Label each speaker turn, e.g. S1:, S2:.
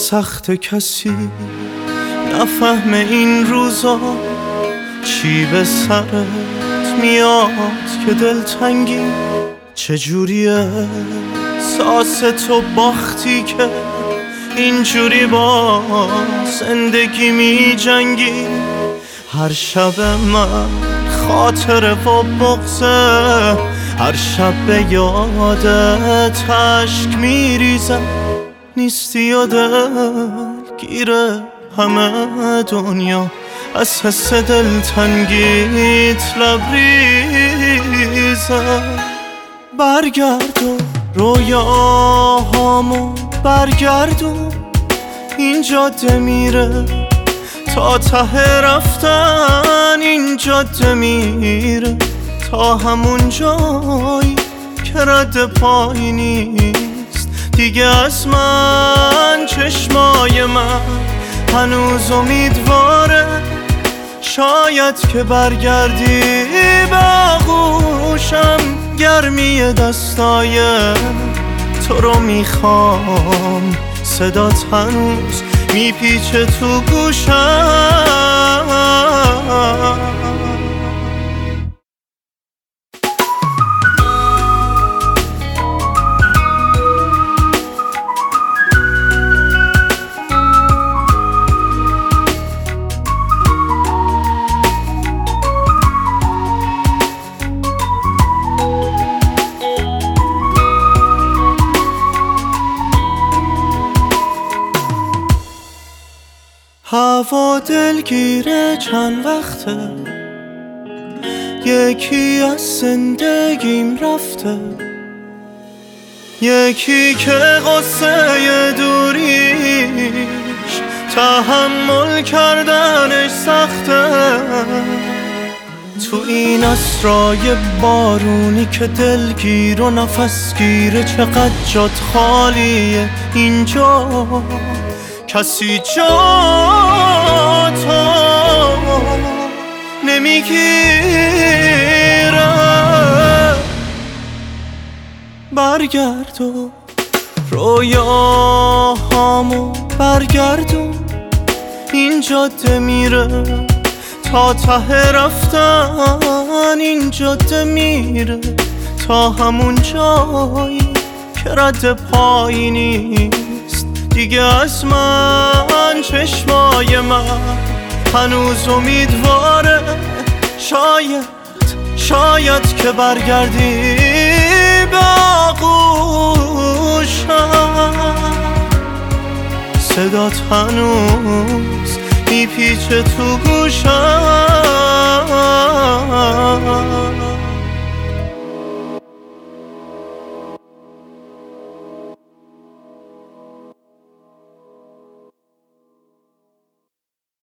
S1: سخت کسی نفهمه این روزا چی به سرت میاد که دلتنگی چجوریه ساس تو باختی که اینجوری با زندگی می جنگی. هر شب من خاطره و بغضه، هر شب به یادت عشق میریزم، نیستی و دلگیره همه دنیا از حس دلتنگیت لبریزه. برگردون رویاهامو برگردون، این جاده میره تا ته رفتن، این جاده میره تا همون جایی که رد پایی نیست دیگه از من. چشمای من هنوز امیدواره، شاید که برگردی به آغوشم، گرمی دستای تو رو میخوام، صدات هنوز میپیچه تو گوشم. هوا دلگیره چند وقته، یکی از زندگیم رفته، یکی که قصه دوریش تحمل کردنش سخته. تو این اسرای بارونی که دلگیر و نفس گیره، چقدر جات خالیه اینجا، کسی جاتو نمیگیره. برگردون رویاهامو برگردون، این جاده میره تا ته رفتن، این جاده میره تا همون جایی که رد پایی نیست دیگه از من. چشمای من هنوز امیدواره، شاید که برگردی به آغوشم، صدات هنوز میپیچه تو گوشم.